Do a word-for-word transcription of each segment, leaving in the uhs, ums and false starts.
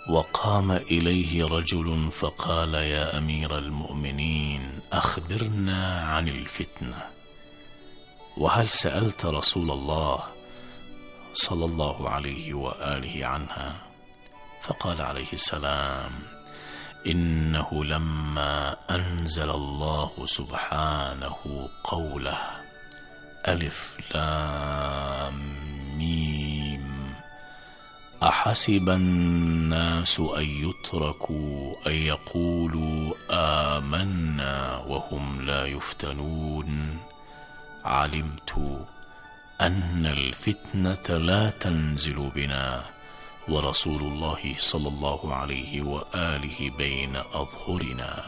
وقام إليه رجل فقال: يا أمير المؤمنين، أخبرنا عن الفتنة، وهل سألت رسول الله صلى الله عليه وآله عنها؟ فقال عليه السلام: إنه لما أنزل الله سبحانه قوله: ألف لام ميم، أحسب الناس أن يتركوا أن يقولوا آمنا وهم لا يفتنون، علمت أن الفتنة لا تنزل بنا ورسول الله صلى الله عليه وآله بين أظهرنا.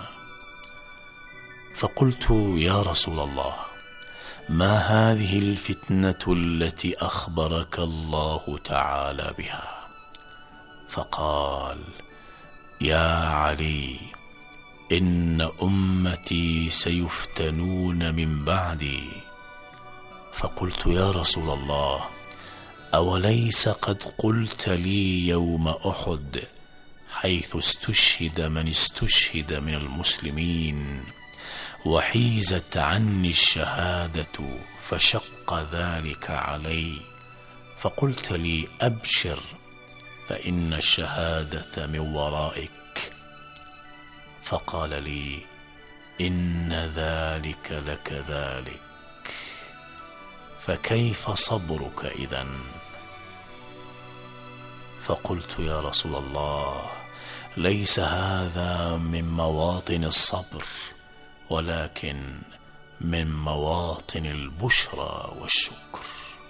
فقلت: يا رسول الله، ما هذه الفتنة التي أخبرك الله تعالى بها؟ فقال: يا علي، إن أمتي سيفتنون من بعدي. فقلت: يا رسول الله، أوليس قد قلت لي يوم أحد حيث استشهد من استشهد من المسلمين وحيزت عني الشهادة فشق ذلك علي، فقلت لي: أبشر فإن الشهادة من ورائك. فقال لي: إن ذلك لكذلك، فكيف صبرك إذن؟ فقلت: يا رسول الله، ليس هذا من مواطن الصبر، ولكن من مواطن البشرى والشكر.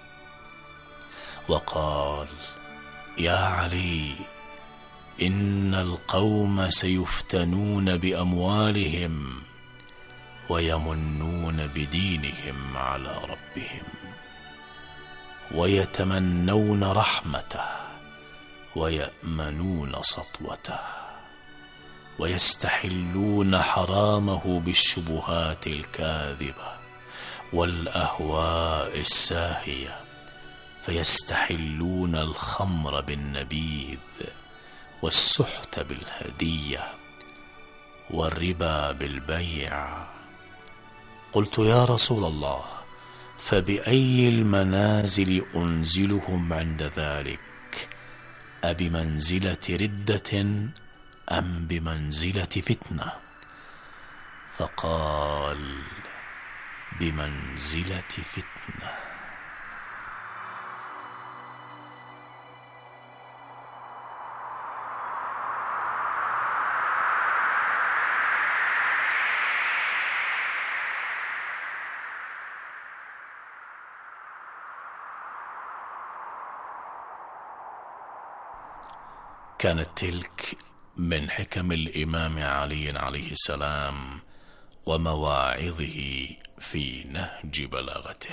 وقال: يا علي، إن القوم سيفتنون بأموالهم ويمنون بدينهم على ربهم، ويتمنون رحمته ويأمنون سطوته، ويستحلون حرامه بالشبهات الكاذبة والأهواء الساهية، فيستحلون الخمر بالنبيذ والسحت بالهدية والربا بالبيع. قلت: يا رسول الله، فبأي المنازل أنزلهم عند ذلك؟ أبمنزلة ردة أم بمنزلة فتنة؟ فقال: بمنزلة فتنة. كانت تلك من حكم الإمام علي عليه السلام ومواعظه في نهج بلاغته.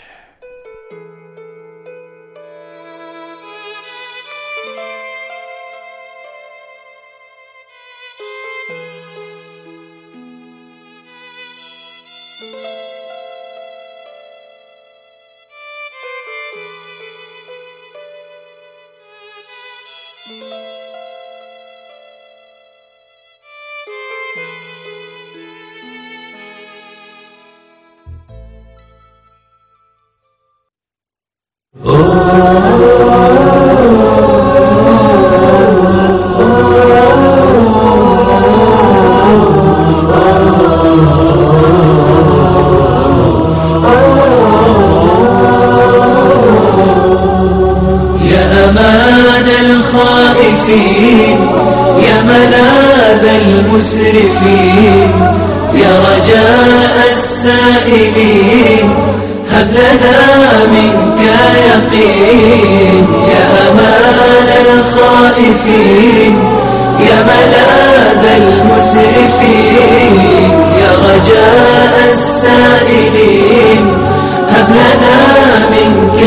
يا ملاذ المسرفين، يا رجاء السائلين، هب لنا منك يقين. يا أمان الخائفين، يا ملاذ المسرفين، يا رجاء السائلين، هب لنا منك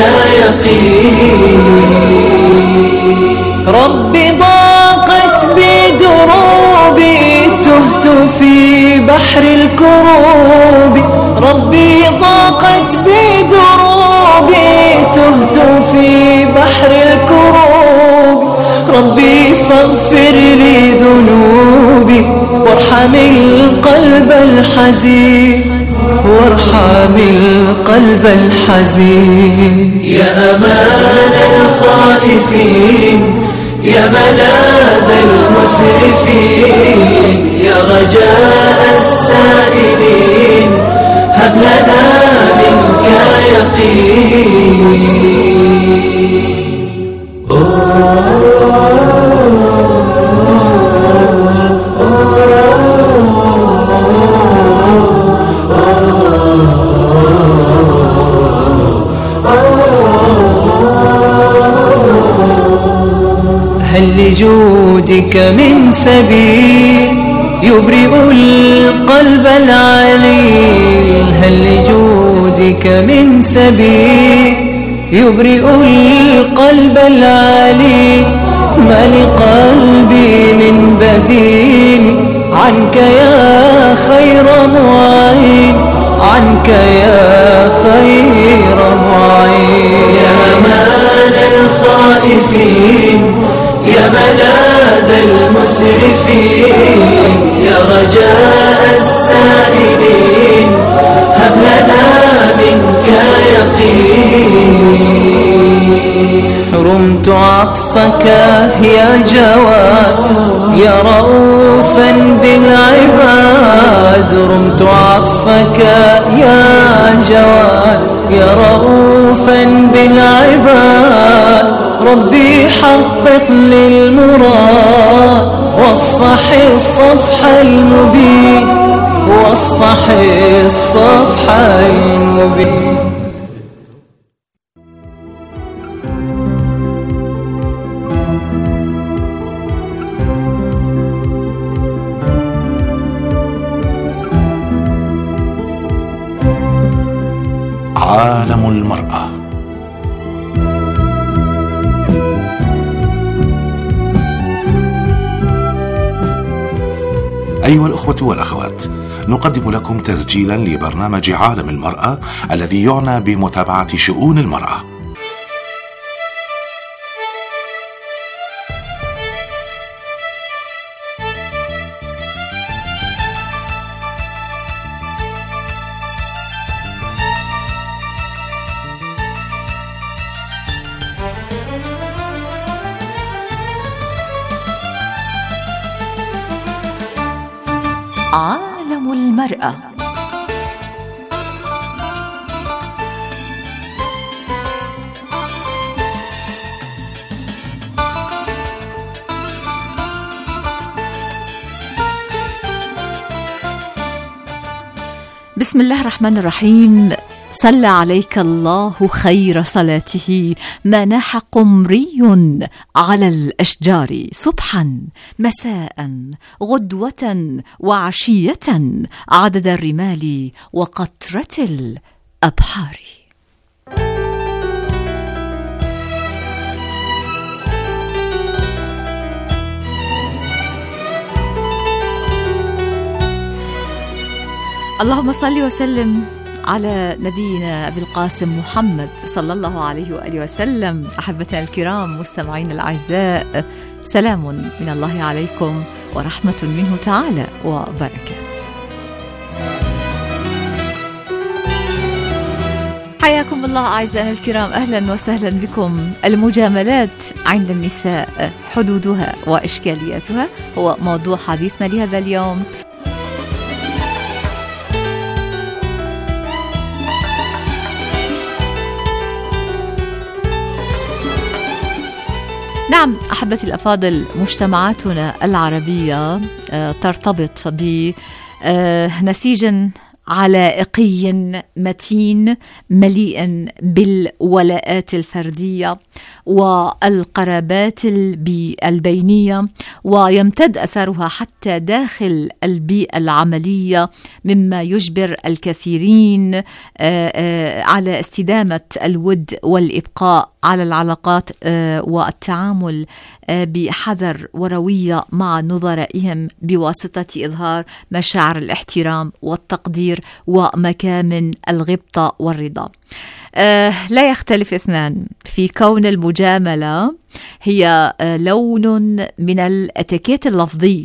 يقين. ربي ضاقت بدروبي، تهت في بحر الكروب. ربي ضاقت بدروبي، تهت في بحر الكروب. ربي فاغفر لي القلب الحزين وارحم القلب الحزين. يا أمان الخائفين، يا ملاذ المسرفين، يا رجاء السائلين، هب لنا منك يقين. هل لجودك من سبيل يبرئ القلب العليل؟ هل لجودك من سبيل يبرئ القلب العليل؟ ما لقلبي من بديل عنك يا خير معين، عنك يا خير معين. يا أمان الخائفين، يا ملاذ المسرفين، يا رجاء السائلين، هب لنا منك يقين. حرمت عطفك يا جواد يا رؤوفا بالعباد، رمت عطفك يا جواد يا رؤوفا بالعباد. ربي حقق للمراد واصفح الصفح المبين، واصفح الصفح المبين. عالم المرأة. أيها الأخوة والأخوات، نقدم لكم تسجيلا لبرنامج عالم المرأة الذي يعنى بمتابعة شؤون المرأة. عالم المرأة. بسم الله الرحمن الرحيم. صلى عليك الله خير صلاته، ما ناح قمري على الأشجار صبحا مساء غدوة وعشية عدد الرمال وقطرة الأبحار. اللهم صل وسلم على نبينا أبي القاسم محمد صلى الله عليه وآله وسلم. أحبتنا الكرام، مستمعين الأعزاء، سلام من الله عليكم ورحمة منه تعالى وبركات. حياكم الله أعزائنا الكرام، أهلا وسهلا بكم. المجاملات عند النساء، حدودها وإشكالياتها هو موضوع حديثنا لهذا اليوم. نعم أحبتي الأفاضل، مجتمعاتنا العربية ترتبط بنسيج علائقي متين مليء بالولاءات الفردية والقرابات البينية، ويمتد أثرها حتى داخل البيئة العملية، مما يجبر الكثيرين على استدامة الود والإبقاء على العلاقات والتعامل بحذر وروية مع نظرائهم بواسطة إظهار مشاعر الاحترام والتقدير ومكامن الغبطة والرضا. آه لا يختلف اثنان في كون المجاملة هي آه لون من الاتيكيت اللفظي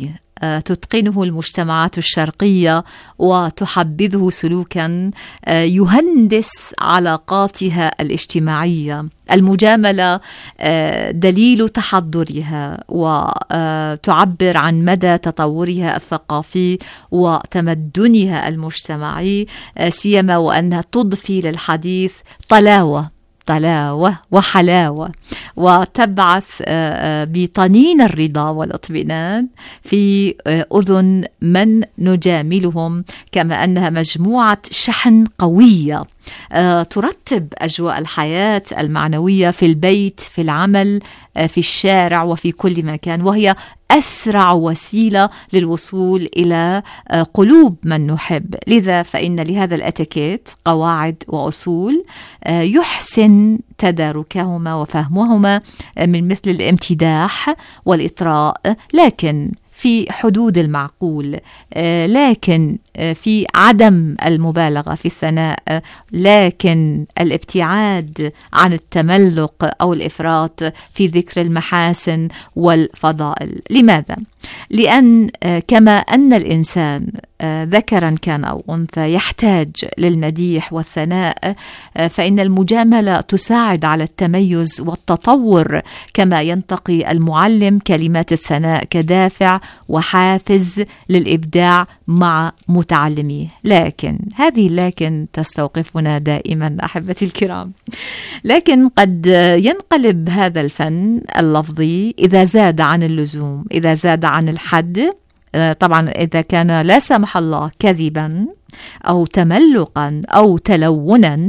تتقنه المجتمعات الشرقية وتحبذه سلوكا يهندس علاقاتها الاجتماعية. المجاملة دليل تحضرها وتعبر عن مدى تطورها الثقافي وتمدنها المجتمعي، سيما وأنها تضفي للحديث طلاوة طلاوة وحلاوة، وتبعث بطنين الرضا والاطمئنان في أذن من نجاملهم، كما أنها مجموعة شحن قوية ترتب أجواء الحياة المعنوية في البيت، في العمل، في الشارع، وفي كل مكان، وهي أسرع وسيلة للوصول إلى قلوب من نحب. لذا فإن لهذا الأتيكيت قواعد وأصول يحسن تداركهما وفهمهما من مثل الامتداح والإطراء، لكن في حدود المعقول، لكن في عدم المبالغة في الثناء، لكن الابتعاد عن التملق أو الإفراط في ذكر المحاسن والفضائل. لماذا؟ لأن كما أن الإنسان ذكرا كان أو أنثى يحتاج للمديح والثناء، فإن المجاملة تساعد على التميز والتطور، كما ينتقي المعلم كلمات الثناء كدافع وحافز للإبداع مع متعلميه. لكن هذه لكن تستوقفنا دائما أحبتي الكرام، لكن قد ينقلب هذا الفن اللفظي إذا زاد عن اللزوم، إذا زاد عن الحد، طبعا إذا كان لا سمح الله كذبا أو تملقا أو تلونا،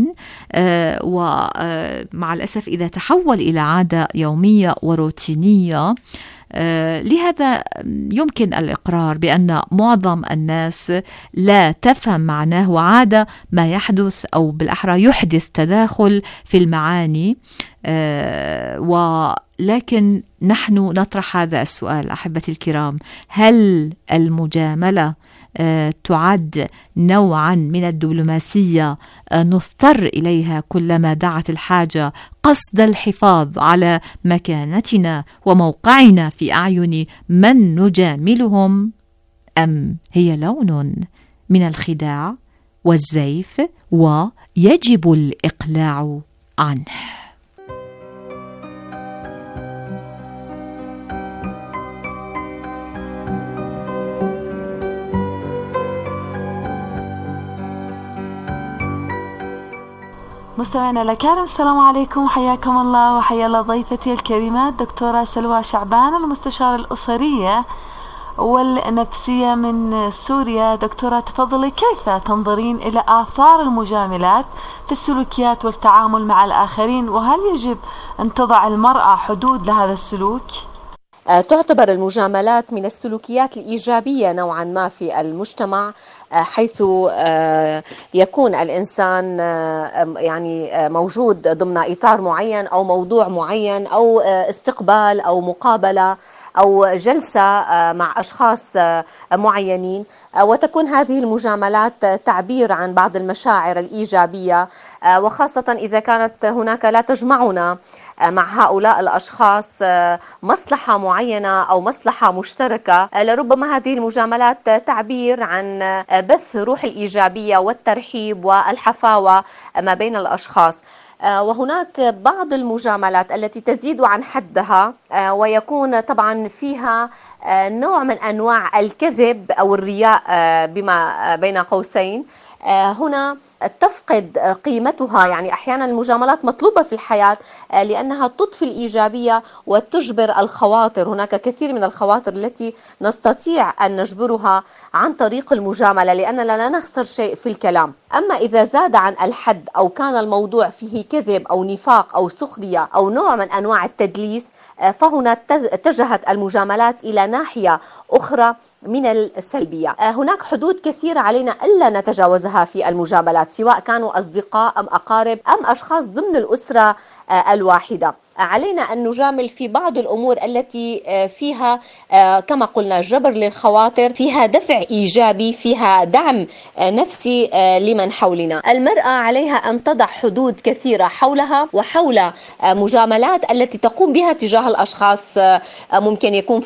ومع الأسف إذا تحول إلى عادة يومية وروتينية. لهذا يمكن الإقرار بأن معظم الناس لا تفهم معناه وعادة ما يحدث، أو بالأحرى يحدث تداخل في المعاني. ولكن نحن نطرح هذا السؤال أحبتي الكرام: هل المجاملة تعد نوعا من الدبلوماسية نضطر إليها كلما دعت الحاجة قصد الحفاظ على مكانتنا وموقعنا في أعين من نجاملهم، أم هي لون من الخداع والزيف ويجب الإقلاع عنه؟ مستمعينا الأكارم، السلام عليكم وحياكم الله، وحيا الله ضيفتي الكريمة الدكتورة سلوى شعبان، المستشارة الأسرية والنفسية من سوريا. دكتورة تفضلي، كيف تنظرين إلى آثار المجاملات في السلوكيات والتعامل مع الآخرين، وهل يجب أن تضع المرأة حدود لهذا السلوك؟ تعتبر المجاملات من السلوكيات الإيجابية نوعا ما في المجتمع، حيث يكون الإنسان يعني موجود ضمن إطار معين أو موضوع معين أو استقبال أو مقابلة أو جلسة مع أشخاص معينين، وتكون هذه المجاملات تعبير عن بعض المشاعر الإيجابية، وخاصة إذا كانت هناك لا تجمعنا مع هؤلاء الأشخاص مصلحة معينة أو مصلحة مشتركة. لربما هذه المجاملات تعبير عن بث روح الإيجابية والترحيب والحفاوة ما بين الأشخاص. وهناك بعض المجاملات التي تزيد عن حدها ويكون طبعا فيها نوع من أنواع الكذب أو الرياء بما بين قوسين. هنا تفقد قيمتها، يعني أحيانا المجاملات مطلوبة في الحياة لأنها تضفي الإيجابية وتجبر الخواطر. هناك كثير من الخواطر التي نستطيع أن نجبرها عن طريق المجاملة لأننا لا نخسر شيء في الكلام. أما إذا زاد عن الحد أو كان الموضوع فيه كذب أو نفاق أو سخرية أو نوع من أنواع التدليس، فهنا اتجهت المجاملات إلى ناحية أخرى من السلبية. هناك حدود كثيرة علينا ألا نتجاوزها في المجاملات، سواء كانوا أصدقاء أم أقارب أم أشخاص ضمن الأسرة الواحدة. علينا أن نجامل في بعض الأمور التي فيها كما قلنا جبر للخواطر، فيها دفع إيجابي، فيها دعم نفسي لمن حولنا. المرأة عليها أن تضع حدود كثيرة حولها وحول مجاملات التي تقوم بها تجاه الأشخاص. ممكن يكون في العمل،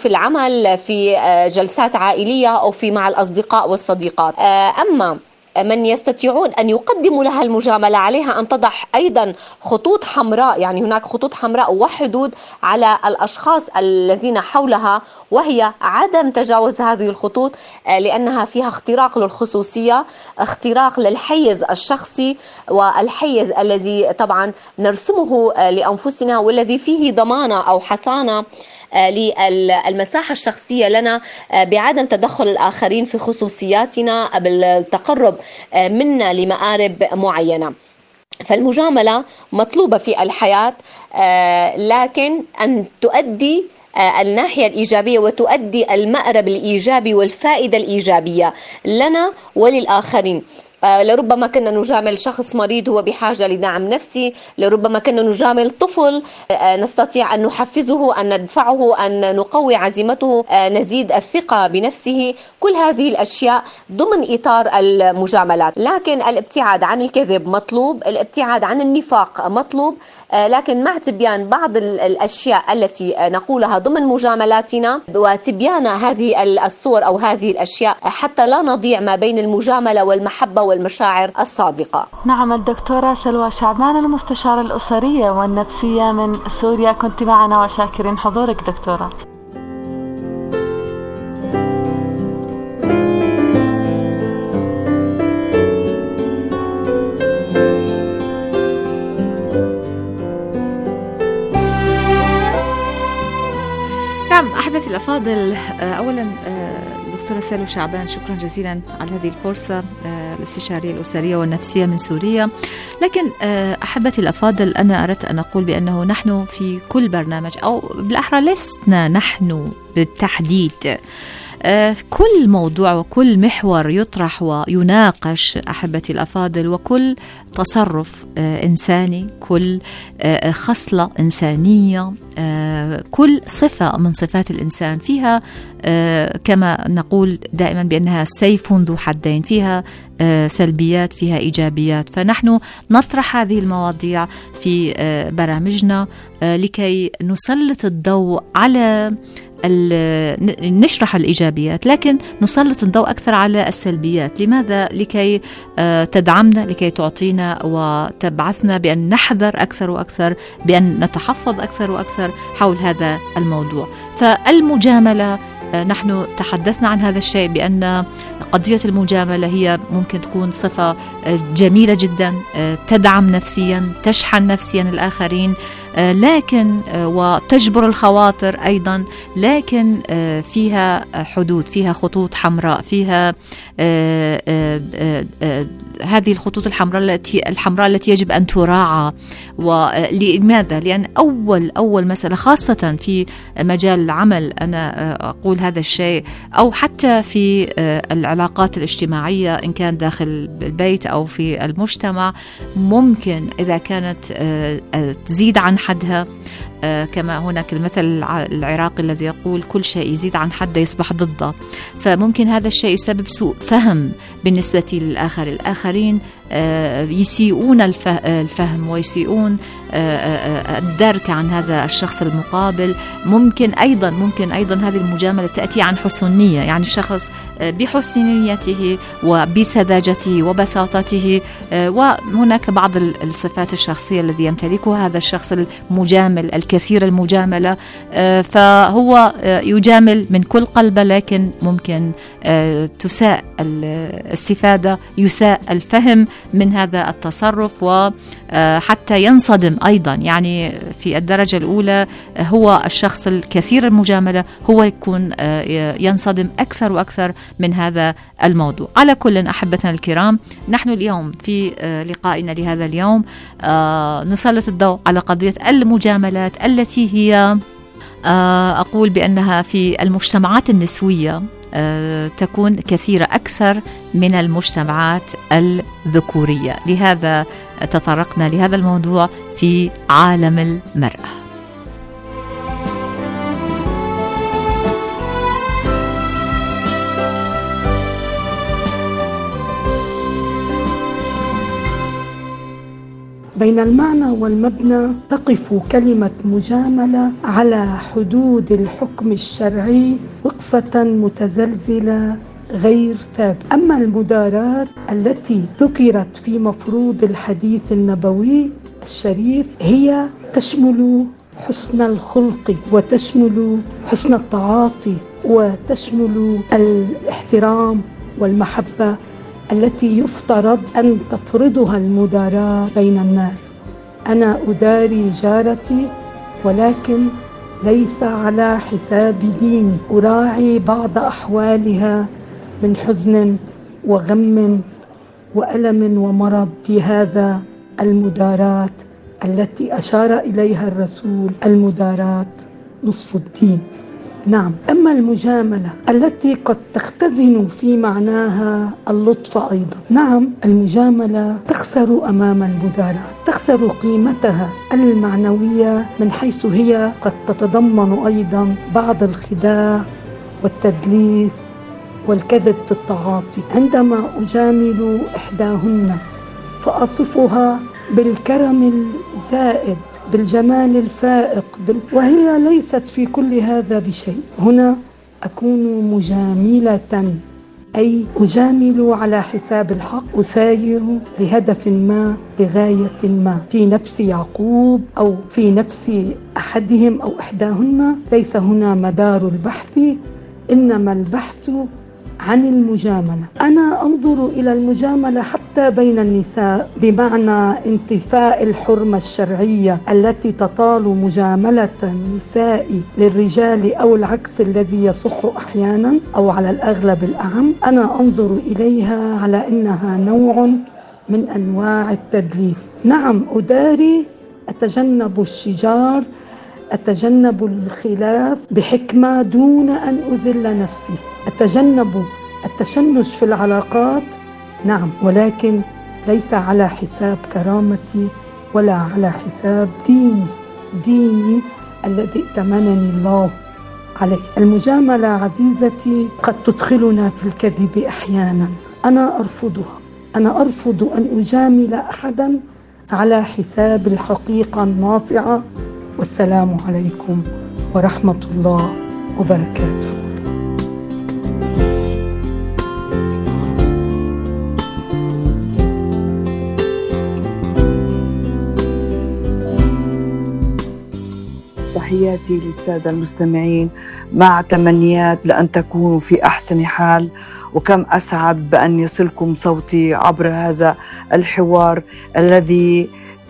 استعمال في جلسات عائلية أو في مع الأصدقاء والصديقات. أما من يستطيعون أن يقدموا لها المجاملة عليها أن تضع أيضا خطوط حمراء، يعني هناك خطوط حمراء وحدود على الأشخاص الذين حولها، وهي عدم تجاوز هذه الخطوط لأنها فيها اختراق للخصوصية، اختراق للحيز الشخصي والحيز الذي طبعا نرسمه لأنفسنا والذي فيه ضمانة أو حصانة للمساحة الشخصية لنا بعدم تدخل الآخرين في خصوصياتنا بالتقرب منا لمآرب معينة. فالمجاملة مطلوبة في الحياة، لكن أن تؤدي الناحية الإيجابية وتؤدي المأرب الإيجابي والفائدة الإيجابية لنا وللآخرين. لربما كنا نجامل شخص مريض هو بحاجة لدعم نفسي، لربما كنا نجامل طفل نستطيع أن نحفزه، أن ندفعه، أن نقوي عزيمته، نزيد الثقة بنفسه. كل هذه الأشياء ضمن إطار المجاملات، لكن الابتعاد عن الكذب مطلوب، الابتعاد عن النفاق مطلوب، لكن مع تبيان بعض الأشياء التي نقولها ضمن مجاملاتنا وتبيان هذه الصور أو هذه الأشياء حتى لا نضيع ما بين المجاملة والمحبة والمشاعر الصادقة. نعم، الدكتورة سلوى شعبان المستشارة الأسرية والنفسية من سوريا، كنت معنا وشاكرين حضورك دكتورة. نعم أحبتي الأفاضل، أولا دكتورة سلوى شعبان شكرا جزيلا على هذه الفرصة، الاستشارية الأسرية والنفسية من سوريا. لكن أحبتي الأفاضل، أنا أردت أن أقول بأنه نحن في كل برنامج، أو بالأحرى لسنا نحن بالتحديد، كل موضوع وكل محور يطرح ويناقش أحبتي الأفاضل، وكل تصرف إنساني، كل خصلة إنسانية، كل صفة من صفات الإنسان فيها كما نقول دائما بأنها سيف ذو حدين، فيها سلبيات فيها إيجابيات. فنحن نطرح هذه المواضيع في برامجنا لكي نسلط الضوء على نشرح الإيجابيات، لكن نسلط الضوء أكثر على السلبيات. لماذا؟ لكي تدعمنا، لكي تعطينا وتبعثنا بأن نحذر أكثر وأكثر، بأن نتحفظ أكثر وأكثر حول هذا الموضوع. فالمجاملة نحن تحدثنا عن هذا الشيء، بأن قضية المجاملة هي ممكن تكون صفة جميلة جدا، تدعم نفسيا، تشحن نفسيا الآخرين، لكن وتجبر الخواطر أيضا، لكن فيها حدود، فيها خطوط حمراء، فيها هذه الخطوط الحمراء التي الحمراء التي يجب أن تراعى. ولماذا؟ لأن أول أول مسألة خاصة في مجال العمل، أنا أقول هذا الشيء، أو حتى في العلاقات الاجتماعية إن كان داخل البيت أو في المجتمع، ممكن إذا كانت تزيد عن حدها، كما هناك المثل العراقي الذي يقول كل شيء يزيد عن حده يصبح ضده. فممكن هذا الشيء يسبب سوء فهم بالنسبة للآخر، الآخرين يسيئون الفهم ويسيئون الدرك عن هذا الشخص المقابل. ممكن أيضا ممكن أيضا هذه المجاملة تأتي عن حسن نية، يعني الشخص بحسن نيته وبسذاجته وبساطته، وهناك بعض الصفات الشخصية الذي يمتلكها هذا الشخص المجامل الكثير المجاملة، فهو يجامل من كل قلبه، لكن ممكن تساء الاستفادة، يساء الفهم من هذا التصرف، وحتى ينصدم أيضا. يعني في الدرجة الأولى هو الشخص الكثير المجاملة هو يكون ينصدم أكثر وأكثر من هذا الموضوع. على كل أحبتنا الكرام، نحن اليوم في لقائنا لهذا اليوم نسلط الضوء على قضية المجاملات التي هي أقول بأنها في المجتمعات النسوية تكون كثيرة أكثر من المجتمعات الذكورية. لهذا تطرقنا لهذا الموضوع في عالم المرأة. بين المعنى والمبنى تقف كلمة مجاملة على حدود الحكم الشرعي وقفة متزلزلة غير ثابتة. أما المداراة التي ذكرت في مفروض الحديث النبوي الشريف هي تشمل حسن الخلق وتشمل حسن التعاطي وتشمل الاحترام والمحبة التي يفترض أن تفرضها المداراة بين الناس. أنا أداري جارتي ولكن ليس على حساب ديني، أراعي بعض أحوالها من حزن وغم وألم ومرض في هذا المداراة التي أشار إليها الرسول المداراة نصف الدين. نعم. أما المجاملة التي قد تختزن في معناها اللطف أيضا، نعم المجاملة تخسر أمام المداراة، تخسر قيمتها المعنوية من حيث هي قد تتضمن أيضا بعض الخداع والتدليس والكذب في التعاطي. عندما أجامل إحداهن فأصفها بالكرم الزائد، بالجمال الفائق، بال... وهي ليست في كل هذا بشيء، هنا أكون مجاملة، أي أجامل على حساب الحق، أساير لهدف ما، لغاية ما في نفس يعقوب أو في نفس أحدهم أو إحداهن. ليس هنا مدار البحث، إنما البحث عن المجاملة. أنا أنظر إلى المجاملة حتى بين النساء بمعنى انتفاء الحرمة الشرعية التي تطال مجاملة النساء للرجال أو العكس الذي يصح أحيانا أو على الأغلب الأعم. أنا أنظر إليها على أنها نوع من أنواع التدليس. نعم أداري، أتجنب الشجار، أتجنب الخلاف بحكمة دون أن أذل نفسي، أتجنب التشنج في العلاقات، نعم، ولكن ليس على حساب كرامتي ولا على حساب ديني ديني الذي ائتمنني الله عليه. المجاملة عزيزتي قد تدخلنا في الكذب أحيانا، أنا أرفضها. أنا أرفض أن أجامل أحدا على حساب الحقيقة النافعة. والسلام عليكم ورحمة الله وبركاته. تحياتي للسادة المستمعين مع تمنيات لأن تكونوا في أحسن حال، وكم أسعد بأن يصلكم صوتي عبر هذا الحوار الذي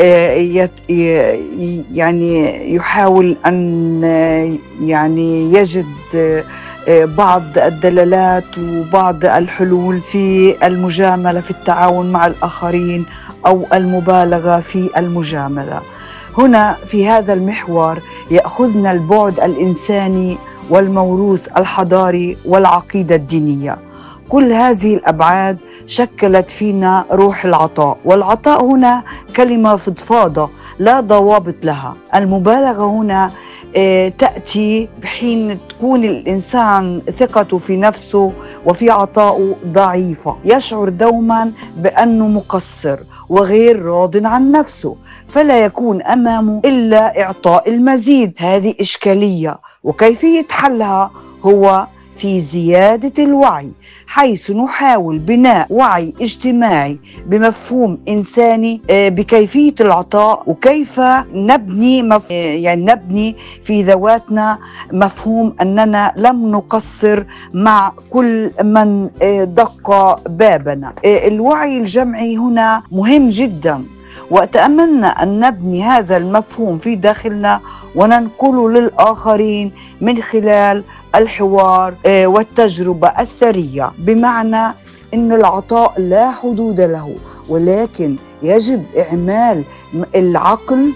يعني يحاول أن يعني يجد بعض الدلالات وبعض الحلول في المجاملة في التعاون مع الآخرين أو المبالغة في المجاملة. هنا في هذا المحور يأخذنا البعد الإنساني والموروث الحضاري والعقيدة الدينية. كل هذه الأبعاد شكلت فينا روح العطاء، والعطاء هنا كلمة فضفاضة لا ضوابط لها. المبالغة هنا تأتي بحين تكون الإنسان ثقته في نفسه وفي عطائه ضعيفة، يشعر دوما بأنه مقصر وغير راض عن نفسه، فلا يكون أمامه إلا إعطاء المزيد. هذه إشكالية، وكيفية حلها هو في زيادة الوعي، حيث نحاول بناء وعي اجتماعي بمفهوم إنساني بكيفية العطاء، وكيف نبني مف... يعني نبني في ذواتنا مفهوم أننا لم نقصر مع كل من دق بابنا. الوعي الجمعي هنا مهم جدا، وأتمنى أن نبني هذا المفهوم في داخلنا وننقله للآخرين من خلال الحوار والتجربة الثرية، بمعنى أن العطاء لا حدود له، ولكن يجب إعمال العقل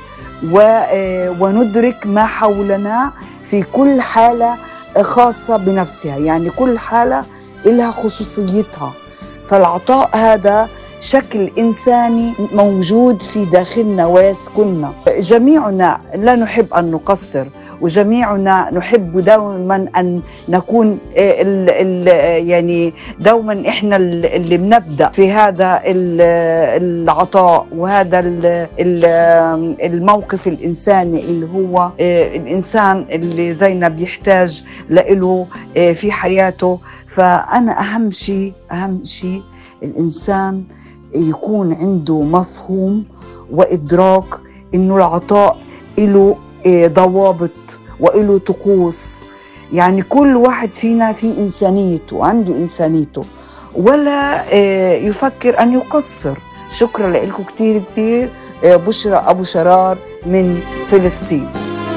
وندرك ما حولنا في كل حالة خاصة بنفسها، يعني كل حالة لها خصوصيتها. فالعطاء هذا شكل إنساني موجود في داخلنا ويسكننا. جميعنا لا نحب أن نقصر، وجميعنا نحب دوما أن نكون ال ال يعني دوما إحنا اللي بنبدأ في هذا العطاء وهذا الموقف الإنساني اللي هو الإنسان اللي زينا بيحتاج له في حياته. فأنا أهم شيء أهم شيء الإنسان يكون عنده مفهوم وإدراك إنه العطاء له ضوابط وله طقوس. يعني كل واحد فينا في إنسانيته وعنده إنسانيته ولا يفكر أن يقصر. شكرا لكم كتير كتير. بشرى أبو شرار من فلسطين.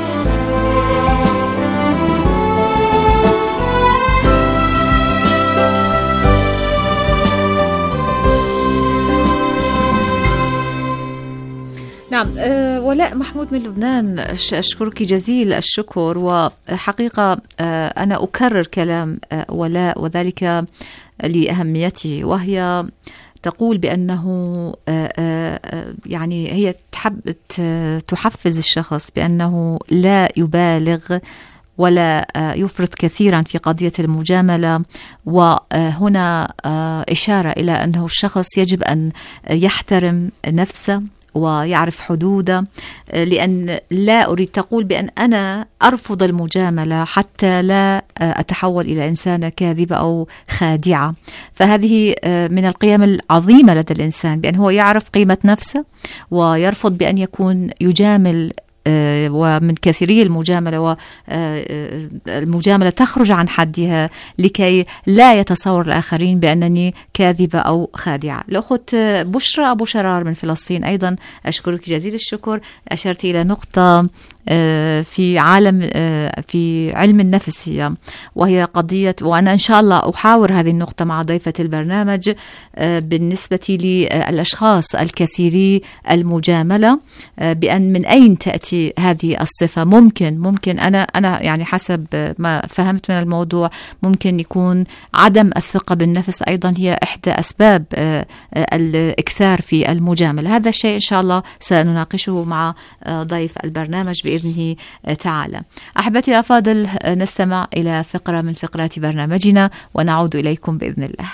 نعم. أه ولاء محمود من لبنان، أشكرك جزيل الشكر. وحقيقة أه أنا أكرر كلام أه ولاء وذلك لأهميته، وهي تقول بأنه أه أه يعني هي تحب تحفز الشخص بأنه لا يبالغ ولا يفرط كثيرا في قضية المجاملة. وهنا إشارة إلى أنه الشخص يجب أن يحترم نفسه ويعرف حدوده، لأن لا أريد تقول بأن أنا أرفض المجاملة حتى لا أتحول إلى إنسانة كاذبة أو خادعة. فهذه من القيم العظيمة لدى الإنسان، بأن هو يعرف قيمة نفسه ويرفض بأن يكون يجامل، ومن كثيري المجاملة والمجاملة تخرج عن حدها لكي لا يتصور الآخرين بأنني كاذبة أو خادعة. الأخت بشرى أبو شرار من فلسطين، أيضا أشكرك جزيل الشكر. أشرت إلى نقطة في عالم في علم النفس هي وهي قضية، وأنا إن شاء الله أحاور هذه النقطة مع ضيفة البرنامج بالنسبة للأشخاص الكثيري المجاملة، بأن من أين تأتي هذه الصفة. ممكن ممكن أنا أنا يعني حسب ما فهمت من الموضوع ممكن يكون عدم الثقة بالنفس أيضا هي إحدى أسباب الإكثار في المجاملة. هذا الشيء إن شاء الله سنناقشه مع ضيف البرنامج بإذنه تعالى. أحبتي الأفاضل، نستمع إلى فقرة من فقرات برنامجنا ونعود إليكم بإذن الله.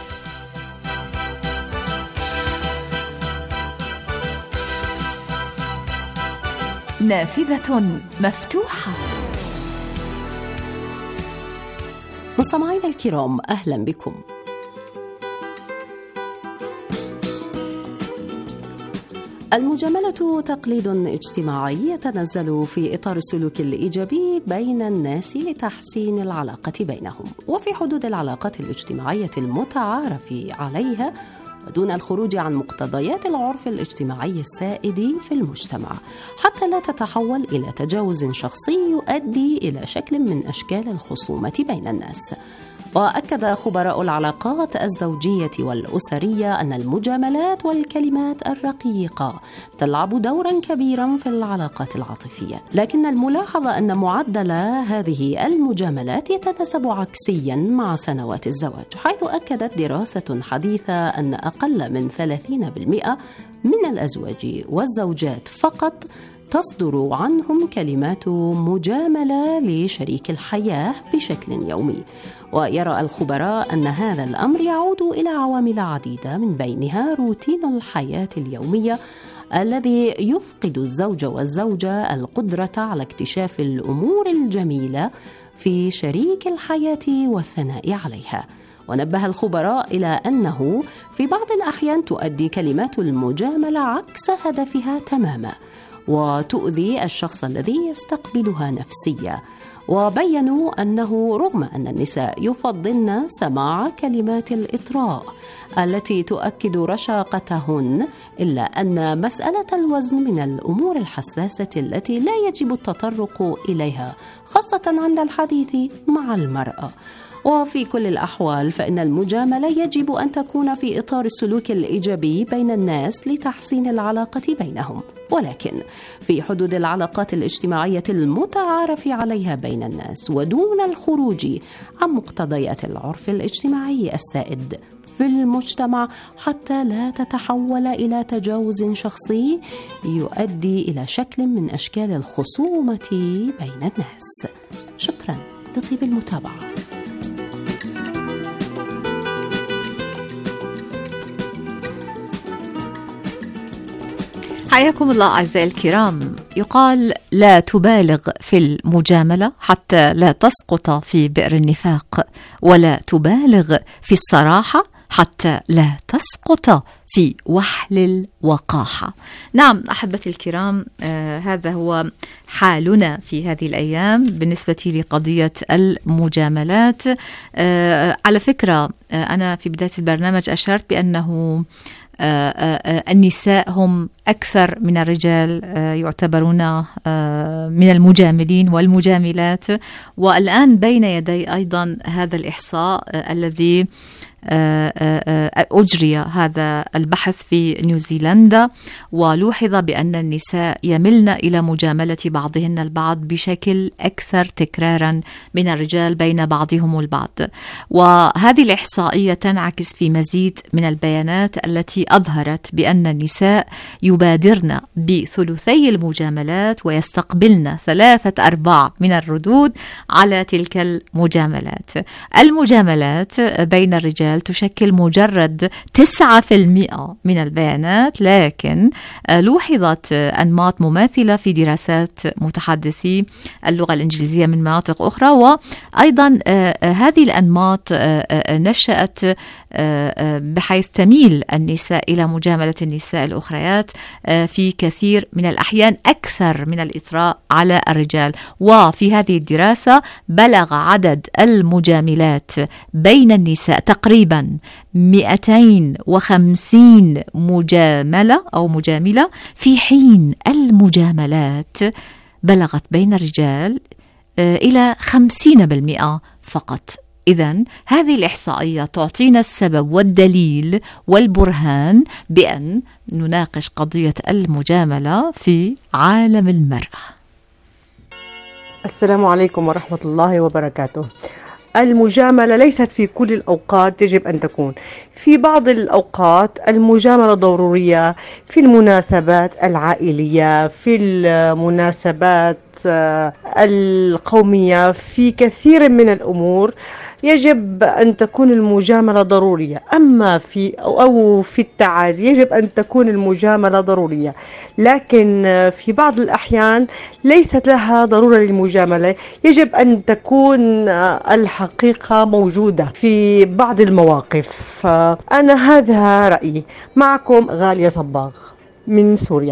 نافذة مفتوحة. مستمعينا الكرام، أهلا بكم. المجاملة تقليد اجتماعي يتنزل في إطار السلوك الإيجابي بين الناس لتحسين العلاقة بينهم وفي حدود العلاقات الاجتماعية المتعارف عليها، ودون الخروج عن مقتضيات العرف الاجتماعي السائد في المجتمع، حتى لا تتحول إلى تجاوز شخصي يؤدي إلى شكل من أشكال الخصومة بين الناس. وأكد خبراء العلاقات الزوجية والأسرية أن المجاملات والكلمات الرقيقة تلعب دورا كبيرا في العلاقات العاطفية، لكن الملاحظة أن معدل هذه المجاملات يتناسب عكسيا مع سنوات الزواج، حيث أكدت دراسة حديثة أن أقل من ثلاثين بالمئة من الأزواج والزوجات فقط تصدر عنهم كلمات مجاملة لشريك الحياة بشكل يومي. ويرى الخبراء أن هذا الأمر يعود إلى عوامل عديدة، من بينها روتين الحياة اليومية الذي يفقد الزوج والزوجة القدرة على اكتشاف الأمور الجميلة في شريك الحياة والثناء عليها. ونبه الخبراء إلى أنه في بعض الأحيان تؤدي كلمات المجاملة عكس هدفها تماما وتؤذي الشخص الذي يستقبلها نفسيا. وبينوا أنه رغم أن النساء يفضلن سماع كلمات الإطراء التي تؤكد رشاقتهن، إلا أن مسألة الوزن من الأمور الحساسة التي لا يجب التطرق إليها، خاصة عند الحديث مع المرأة. وفي كل الأحوال فإن المجاملة يجب أن تكون في إطار السلوك الإيجابي بين الناس لتحسين العلاقة بينهم، ولكن في حدود العلاقات الاجتماعية المتعارف عليها بين الناس، ودون الخروج عن مقتضيات العرف الاجتماعي السائد في المجتمع حتى لا تتحول إلى تجاوز شخصي يؤدي إلى شكل من أشكال الخصومة بين الناس. شكرا لطيب المتابعة. حياكم الله أعزائي الكرام. يقال لا تبالغ في المجاملة حتى لا تسقط في بئر النفاق، ولا تبالغ في الصراحة حتى لا تسقط في وحل الوقاحة. نعم أحبتي الكرام، آه هذا هو حالنا في هذه الأيام بالنسبة لقضية المجاملات. آه على فكرة، آه أنا في بداية البرنامج أشرت بأنه آه آه النساء هم أكثر من الرجال آه يعتبرون آه من المجاملين والمجاملات، والآن بين يدي أيضا هذا الإحصاء آه الذي أجري هذا البحث في نيوزيلندا، ولوحظ بأن النساء يملن إلى مجاملة بعضهن البعض بشكل أكثر تكرارا من الرجال بين بعضهم البعض. وهذه الإحصائية تنعكس في مزيد من البيانات التي أظهرت بأن النساء يبادرن بثلثي المجاملات ويستقبلن ثلاثة أرباع من الردود على تلك المجاملات. المجاملات بين الرجال تشكل مجرد تسعة بالمئة من البيانات، لكن لوحظت أنماط مماثلة في دراسات متحدثي اللغة الإنجليزية من مناطق أخرى، وأيضا هذه الأنماط نشأت بحيث تميل النساء إلى مجاملة النساء الأخريات في كثير من الأحيان أكثر من الإطراء على الرجال. وفي هذه الدراسة بلغ عدد المجاملات بين النساء تقريبا مئتين وخمسين مجاملة أو مجاملة، في حين المجاملات بلغت بين الرجال إلى خمسين بالمئة فقط. إذن هذه الإحصائية تعطينا السبب والدليل والبرهان بأن نناقش قضية المجاملة في عالم المرأة. السلام عليكم ورحمة الله وبركاته. المجاملة ليست في كل الأوقات يجب أن تكون. في بعض الأوقات المجاملة ضرورية، في المناسبات العائلية، في المناسبات القومية، في كثير من الأمور يجب أن تكون المجاملة ضرورية. أما في أو في التعازي يجب أن تكون المجاملة ضرورية، لكن في بعض الأحيان ليست لها ضرورة للمجاملة، يجب أن تكون الحقيقة موجودة في بعض المواقف. أنا هذا رأيي. معكم غالية صباغ من سوريا.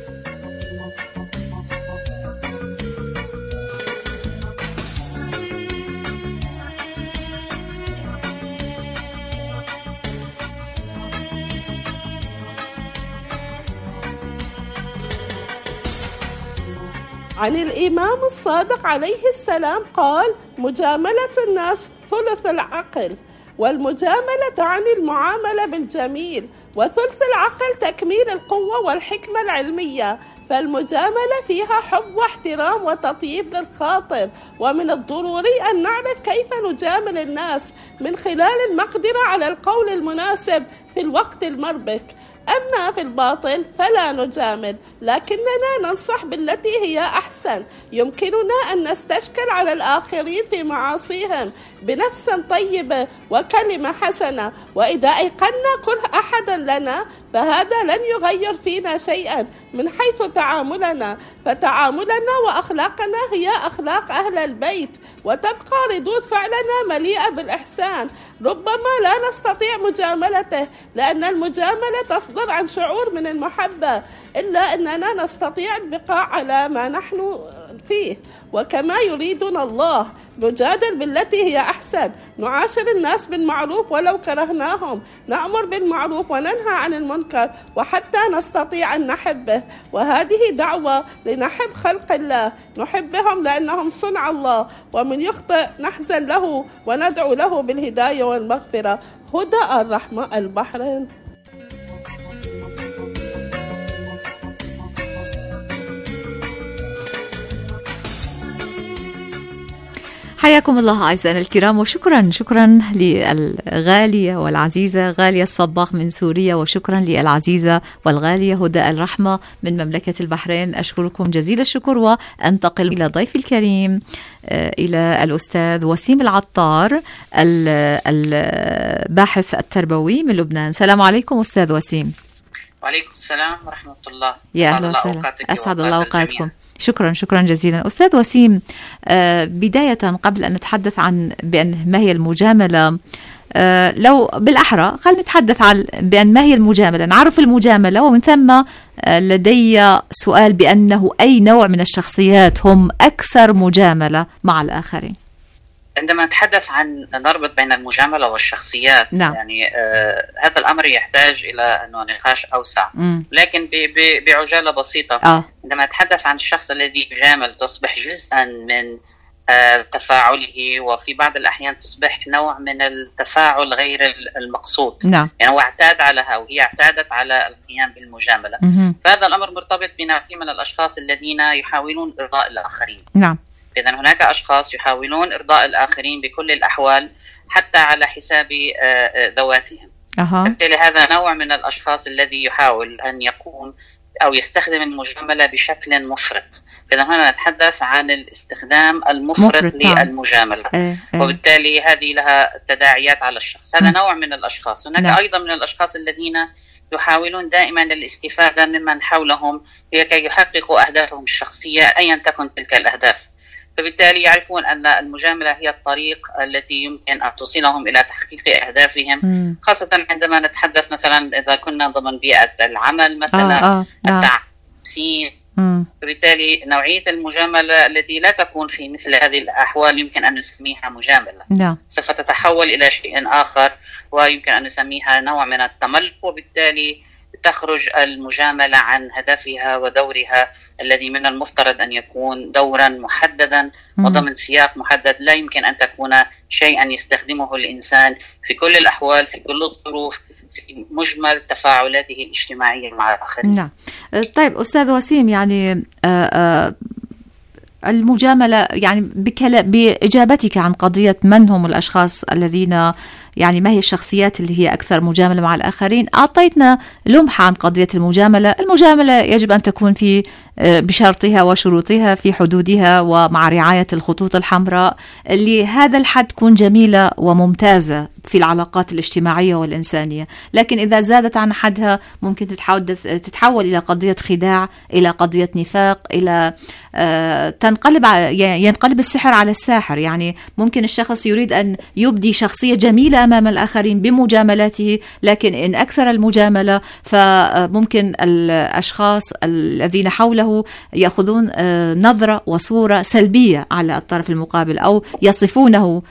عن الإمام الصادق عليه السلام قال: مجاملة الناس ثلث العقل، والمجاملة تعني المعاملة بالجميل، وثلث العقل تكميل القوة والحكمة العلمية. فالمجاملة فيها حب واحترام وتطيب للخاطر، ومن الضروري أن نعرف كيف نجامل الناس من خلال المقدرة على القول المناسب في الوقت المربك. أما في الباطل فلا نجامل، لكننا ننصح بالتي هي أحسن. يمكننا أن نستشكل على الآخرين في معاصيهم بنفس طيبة وكلمة حسنة، وإذا أيقنا كره أحدا لنا فهذا لن يغير فينا شيئا من حيث تعاملنا. فتعاملنا وأخلاقنا هي أخلاق أهل البيت، وتبقى ردود فعلنا مليئة بالإحسان. ربما لا نستطيع مجاملته لأن المجاملة تصدر عن شعور من المحبة، إلا أننا نستطيع البقاء على ما نحن فيه وكما يريدنا الله. نجادل بالتي هي أحسن، نعاشر الناس بالمعروف ولو كرهناهم، نأمر بالمعروف وننهى عن المنكر، وحتى نستطيع أن نحبه. وهذه دعوة لنحب خلق الله، نحبهم لأنهم صنع الله، ومن يخطئ نحزن له وندعو له بالهداية والمغفرة. هدى الرحمة، البحرين. حياكم الله أعزائنا الكرام، وشكرا شكرا للغالية والعزيزة غالية الصباح من سوريا، وشكرا للعزيزة والغالية هدى الرحمة من مملكة البحرين. أشكركم جزيل الشكر، وأنتقل إلى ضيفي الكريم إلى الأستاذ وسيم العطار الباحث التربوي من لبنان. السلام عليكم أستاذ وسيم. وعليكم السلام ورحمة الله. يا أهلا وسهلا، أسعد الله أوقاتكم. شكرا شكرا جزيلا أستاذ وسيم. آه بداية قبل أن نتحدث عن بأن ما هي المجاملة، آه لو بالأحرى خلينا نتحدث عن بأن ما هي المجاملة، نعرف المجاملة، ومن ثم آه لدي سؤال بأنه أي نوع من الشخصيات هم أكثر مجاملة مع الآخرين؟ عندما نتحدث عن نربط بين المجاملة والشخصيات، نعم. يعني آه هذا الأمر يحتاج إلى أنه نقاش أوسع، مم. لكن بعجالة بسيطة. آه. عندما نتحدث عن الشخص الذي يجامل تصبح جزءا من آه تفاعله، وفي بعض الأحيان تصبح نوع من التفاعل غير المقصود. نعم. يعني هو اعتاد عليها وهي اعتادت على القيام بالمجاملة. مم. فهذا الأمر مرتبط بنوع من الأشخاص الذين يحاولون إرضاء الآخرين. نعم. إذن هناك أشخاص يحاولون إرضاء الآخرين بكل الأحوال حتى على حساب ذواتهم. أه. بالتالي هذا نوع من الأشخاص الذي يحاول أن يقوم أو يستخدم المجاملة بشكل مفرط. إذن هنا نتحدث عن الاستخدام المفرط مفرط. للمجاملة. أه. أه. وبالتالي هذه لها تداعيات على الشخص. هذا م. نوع من الأشخاص. هناك نعم. أيضا من الأشخاص الذين يحاولون دائما الاستفادة ممن حولهم لكي يحققوا أهدافهم الشخصية أيا تكن تلك الأهداف. فبالتالي يعرفون أن المجاملة هي الطريق التي يمكن أن توصلهم إلى تحقيق أهدافهم. م. خاصة عندما نتحدث مثلا إذا كنا ضمن بيئة العمل مثلا، آه آه. التعسين. فبالتالي نوعية المجاملة التي لا تكون في مثل هذه الأحوال يمكن أن نسميها مجاملة. نعم. سوف تتحول إلى شيء آخر، ويمكن أن نسميها نوع من التملك، وبالتالي تخرج المجاملة عن هدفها ودورها الذي من المفترض أن يكون دورا محددا وضمن سياق محدد. لا يمكن أن تكون شيئا يستخدمه الإنسان في كل الأحوال في كل الظروف في مجمل تفاعلاته الاجتماعية مع الآخرين. نعم. طيب أستاذ وسيم، يعني آآ آآ المجاملة، يعني بإجابتك عن قضية من هم الأشخاص الذين يعني ما هي الشخصيات اللي هي أكثر مجاملة مع الآخرين، أعطيتنا لمحة عن قضية المجاملة. المجاملة يجب أن تكون في بشرطها وشروطها في حدودها ومع رعاية الخطوط الحمراء اللي هذا الحد تكون جميلة وممتازة في العلاقات الاجتماعية والإنسانية. لكن إذا زادت عن حدها ممكن تتحدث تتحول إلى قضية خداع، إلى قضية نفاق، إلى آه تنقلب ينقلب السحر على الساحر. يعني ممكن الشخص يريد أن يبدي شخصية جميلة أمام الآخرين بمجاملاته، لكن إن أكثر المجاملة فممكن الأشخاص الذين حوله يأخذون نظرة وصورة سلبية على الطرف المقابل، أو يصفونه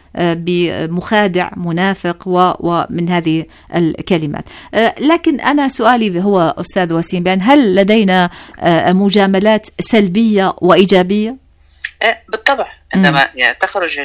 بمخادع منافق ومن هذه الكلمات. لكن أنا سؤالي هو أستاذ وسيم، بأن هل لدينا مجاملات سلبية وإيجابية؟ بالطبع. عندما يعني تخرج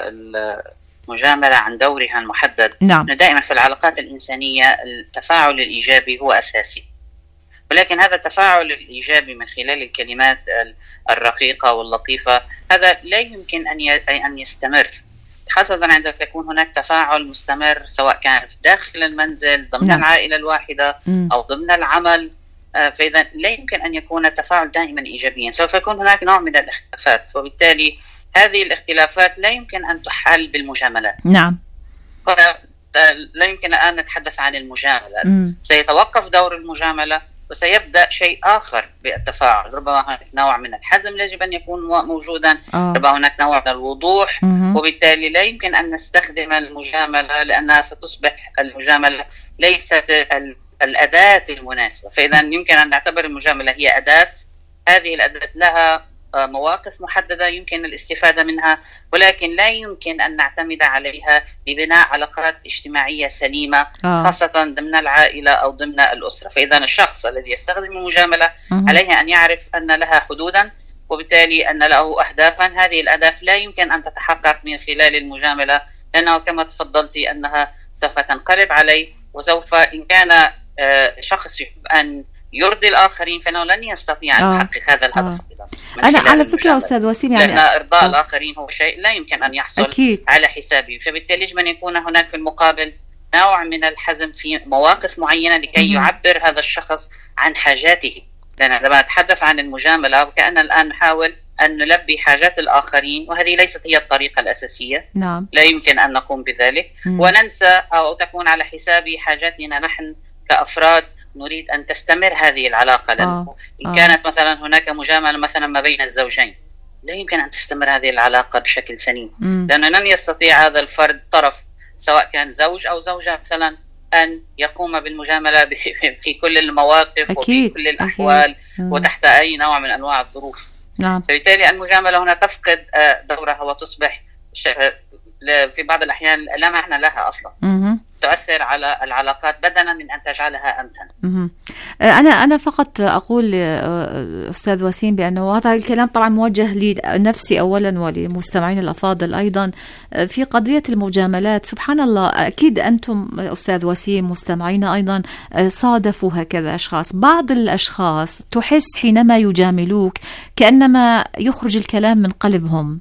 المجاملة عن دورها المحدد، نعم. دائما في العلاقات الإنسانية التفاعل الإيجابي هو أساسي، ولكن هذا التفاعل الإيجابي من خلال الكلمات الرقيقة واللطيفة هذا لا يمكن أن يستمر، خاصة عندما يكون هناك تفاعل مستمر سواء كان داخل المنزل ضمن نعم. العائلة الواحدة م. أو ضمن العمل. فإذا لا يمكن أن يكون التفاعل دائما إيجابيا، سوف يكون هناك نوع من الاختلافات، وبالتالي هذه الاختلافات لا يمكن أن تحل بالمجاملات. نعم. لا يمكن أن نتحدث عن المجاملة. م. سيتوقف دور المجاملة وسيبدأ شيء آخر بالتفاعل. ربما هناك نوع من الحزم يجب أن يكون موجودا، آه. ربما هناك نوع من الوضوح، م- وبالتالي لا يمكن أن نستخدم المجاملة لأنها ستصبح المجاملة ليست الأداة المناسبة. فإذا يمكن أن نعتبر المجاملة هي أداة، هذه الأداة لها مواقف محددة يمكن الاستفادة منها، ولكن لا يمكن أن نعتمد عليها لبناء علاقات اجتماعية سليمة، آه. خاصة ضمن العائلة أو ضمن الأسرة. فإذا الشخص الذي يستخدم المجاملة مم. عليه أن يعرف أن لها حدودا، وبالتالي أن له أهدافا. هذه الأهداف لا يمكن أن تتحقق من خلال المجاملة، لأنه كما تفضلتي أنها سوف تنقلب عليه، وسوف إن كان شخص يحب أن يرضي الآخرين فإنه لن يستطيع أن يحقق هذا الهدف. آه. أنا على فكرة أستاذ وسيم يعني لأن إرضاء آه. الآخرين هو شيء لا يمكن أن يحصل أكيد. على حسابه، فبالتالي يجب أن يكون هناك في المقابل نوع من الحزم في مواقف معينة لكي يعبر هذا الشخص عن حاجاته. لأن عندما نتحدث عن المجاملة وكأننا الآن نحاول أن نلبي حاجات الآخرين، وهذه ليست هي الطريقة الأساسية. نعم. لا يمكن أن نقوم بذلك مم. وننسى أو تكون على حساب حاجاتنا نحن كأفراد نريد أن تستمر هذه العلاقة. لأنه آه. إن كانت مثلا هناك مجاملة مثلا ما بين الزوجين لا يمكن أن تستمر هذه العلاقة بشكل سليم، لأنه لن يستطيع هذا الفرد طرف سواء كان زوج أو زوجة مثلا أن يقوم بالمجاملة في كل المواقف وفي كل الأحوال وتحت أي نوع من أنواع الظروف. نعم. فبالتالي المجاملة هنا تفقد دورها وتصبح في بعض الأحيان لا معنى لها أصلا. مم. تؤثر على العلاقات بدلا من أن تجعلها أمتن. أنا أنا فقط أقول أستاذ وسيم بأنه هذا الكلام طبعا موجه لنفسي أولا ولمستمعين الأفاضل أيضا في قضية المجاملات. سبحان الله، أكيد أنتم أستاذ وسيم مستمعين أيضا صادفوا هكذا أشخاص. بعض الأشخاص تحس حينما يجاملوك كأنما يخرج الكلام من قلبهم،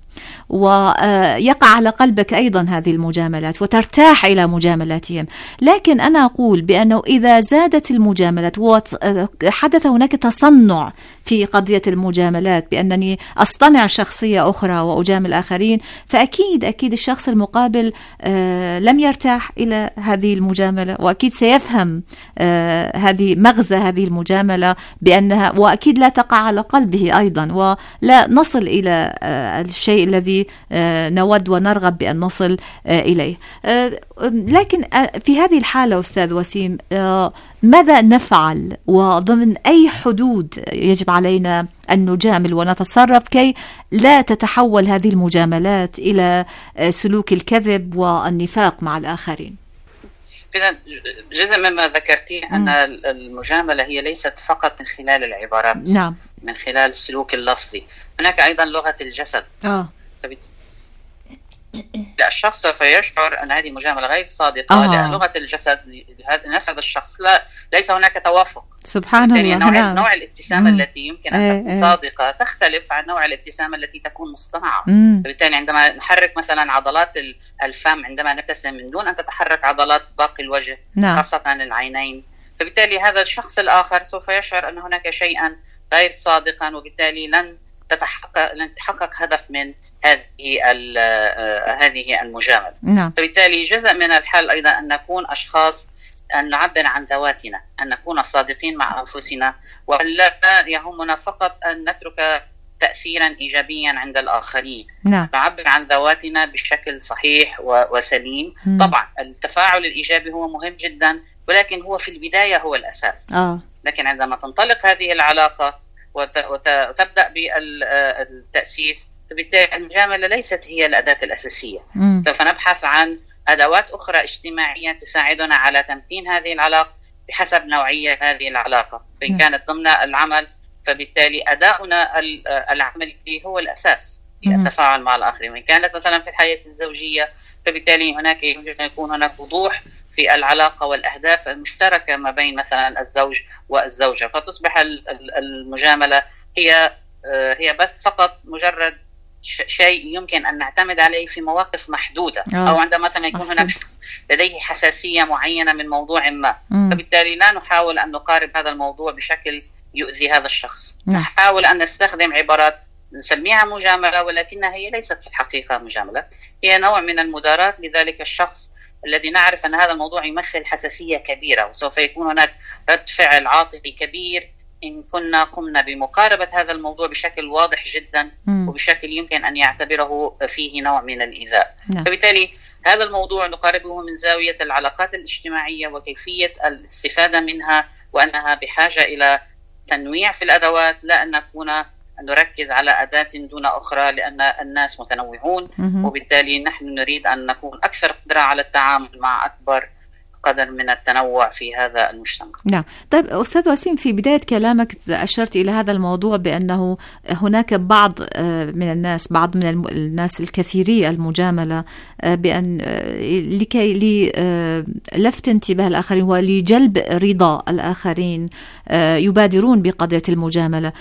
ويقع على قلبك أيضا هذه المجاملات وترتاح إلى مجاملاتهم. لكن أنا أقول بأنه إذا زادت المجاملات وحدث هناك تصنع في قضية المجاملات بأنني أصطنع شخصية أخرى وأجامل آخرين، فأكيد أكيد الشخص المقابل لم يرتاح إلى هذه المجاملة، وأكيد سيفهم هذه مغزى هذه المجاملة بأنها، وأكيد لا تقع على قلبه أيضا، ولا نصل إلى الشيء الذي نود ونرغب بأن نصل إليه. لكن في هذه الحالة أستاذ وسيم ماذا نفعل، وضمن أي حدود يجب علينا أن نجامل ونتصرف كي لا تتحول هذه المجاملات إلى سلوك الكذب والنفاق مع الآخرين؟ إذا جزء مما ذكرتيه أن المجاملة هي ليست فقط من خلال العبارات، نعم، من خلال السلوك اللفظي، هناك أيضا لغة الجسد. آه. الشخص سوف يشعر أن هذه مجاملة غير صادقة آه. لأن لغة الجسد نفس هذا الشخص لا ليس هناك توافق. سبحان الله. نوع, نعم. نوع الابتسامة مم. التي يمكن أن تكون ايه صادقة تختلف عن نوع الابتسامة التي تكون مصطنعة. فبالتالي عندما نحرك مثلا عضلات الفم عندما نبتسم من دون أن تتحرك عضلات باقي الوجه، نعم. خاصة العينين، فبالتالي هذا الشخص الآخر سوف يشعر أن هناك شيئا غير صادقا، وبالتالي لن تتحقق لن تحقق هدف من هذه هذه المجاملة. نعم. فبالتالي جزء من الحل أيضا أن نكون أشخاص، أن نعبر عن ذواتنا، أن نكون صادقين مع أنفسنا، ولا يهمنا فقط أن نترك تأثيرا إيجابيا عند الآخرين. نعم. نعبر عن ذواتنا بشكل صحيح وسليم. م. طبعا التفاعل الإيجابي هو مهم جدا، ولكن هو في البداية هو الأساس. آه. لكن عندما تنطلق هذه العلاقة وتبدأ بالتأسيس، فبالتالي المجاملة ليست هي الأداة الأساسية. م. سوف نبحث عن أدوات أخرى اجتماعية تساعدنا على تمتين هذه العلاقة بحسب نوعية هذه العلاقة. فإن كانت ضمن العمل فبالتالي أداؤنا العملي هو الأساس في التفاعل مع الآخرين. وإن كانت مثلا في الحياة الزوجية فبالتالي هناك يجب أن يكون هناك وضوح في العلاقة والأهداف المشتركة ما بين مثلا الزوج والزوجة، فتصبح المجاملة هي هي بس فقط مجرد شيء يمكن أن نعتمد عليه في مواقف محدودة. آه. أو عندما مثلا يكون أحسن. هناك شخص لديه حساسية معينة من موضوع ما، م. فبالتالي لا نحاول أن نقارب هذا الموضوع بشكل يؤذي هذا الشخص. م. نحاول أن نستخدم عبارات نسميها مجاملة، ولكنها هي ليست في الحقيقة مجاملة، هي نوع من المداراة لذلك الشخص الذي نعرف أن هذا الموضوع يمثل حساسية كبيرة، وسوف يكون هناك رد فعل عاطفي كبير إن كنا قمنا بمقاربة هذا الموضوع بشكل واضح جدا م. وبشكل يمكن أن يعتبره فيه نوع من الإيذاء. نعم. فبالتالي هذا الموضوع نقاربه من زاوية العلاقات الاجتماعية وكيفية الاستفادة منها، وأنها بحاجة إلى تنويع في الأدوات، لا أن نكون أن نركز على أداة دون أخرى، لأن الناس متنوعون م. وبالتالي نحن نريد أن نكون أكثر قدرة على التعامل مع أكبر قدر من التنوع في هذا المجتمع. نعم. طيب أستاذ وسيم، في بداية كلامك أشرت إلى هذا الموضوع بأنه هناك بعض من الناس بعض من الناس الكثيري المجاملة بأن لكي للفت انتباه الآخرين ولجلب رضا الآخرين يبادرون بقضية المجاملة.